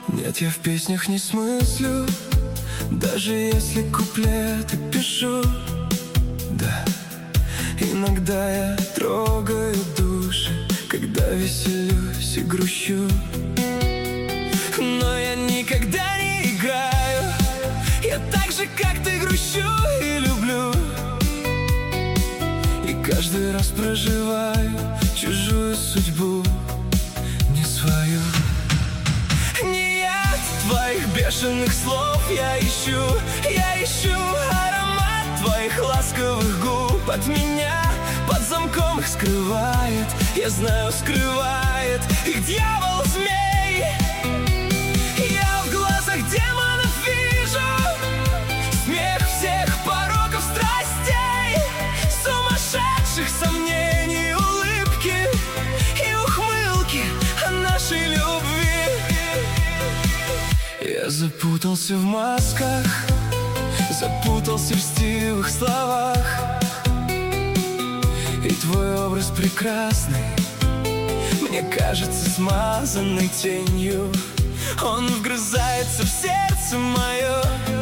Нет, я в песнях не смыслю, даже если куплеты пишу. Да, иногда я трогаю души, когда веселюсь и грущу. Но я никогда не играю, я так же, как ты, грущу и люблю. И каждый раз проживаю чужую судьбу, не свою. Нет твоих бешеных слов я ищу аромат твоих ласковых губ. От меня под замком их скрывает, я знаю, скрывает их дьявол-змей. Я в глазах демонов вижу смех всех пороков страстей, сумасшедших сомнений, улыбки и ухмылки о нашей любви. Я запутался в масках, запутался в льстивых словах. И твой образ прекрасный мне кажется смазанной тенью. Он вгрызается в сердце мое,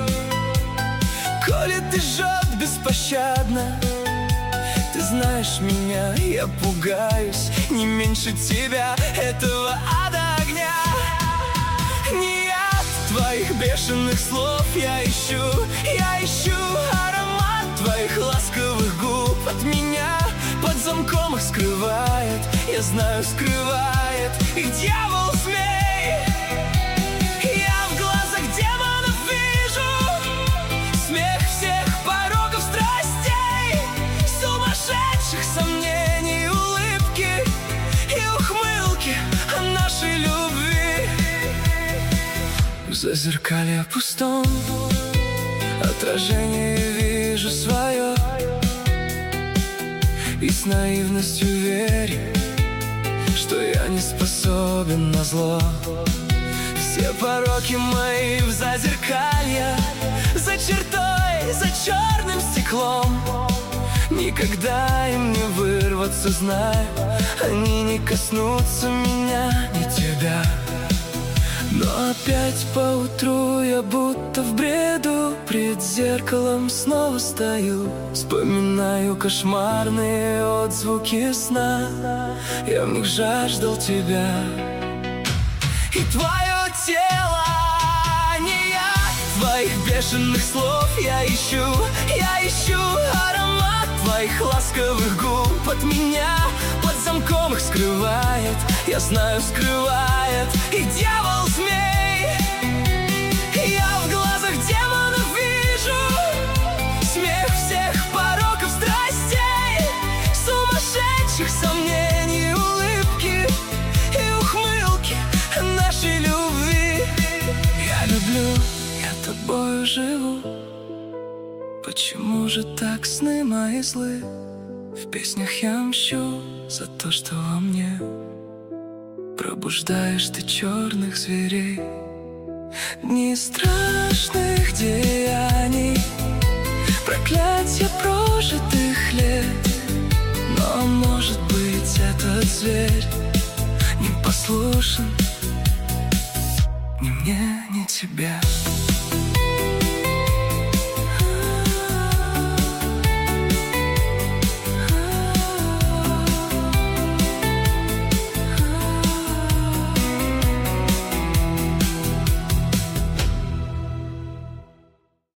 колет и жжет беспощадно. Ты знаешь меня, я пугаюсь не меньше тебя, этого ада огня. Не от твоих бешеных слов я ищу аромат твоих ласковых губ. От меня под замком их скрывает, я знаю, скрывает их дьявол-змей. Я в глазах демонов вижу смех всех пороков страстей, сумасшедших сомнений, улыбки и ухмылки о нашей любви. В зазеркалье пустом отражение вижу свое, и с наивностью верю, что я не способен на зло. Все пороки мои в зазеркалье, за чертой, за черным стеклом. Никогда им не вырваться, знаю, они не коснутся меня, ни тебя. Но опять поутру я будто в бреду, пред зеркалом снова стою, вспоминаю кошмарные отзвуки сна, я в них жаждал тебя. И твое тело, не я, твоих бешеных слов я ищу аромат твоих ласковых губ. От меня под замком их скрывает, я знаю, скрывает их дьявол-змей. Я в глазах демонов вижу смех всех пороков страстей, сумасшедших сомнений, улыбки и ухмылки нашей любви. Я люблю, я тобою живу. Почему же так сны мои злы? В песнях я мщу за то, что во мне пробуждаешь ты черных зверей. Дни страшных деяний, проклятья прожитых лет. Но, может быть, этот зверь не послушен ни мне, ни тебе.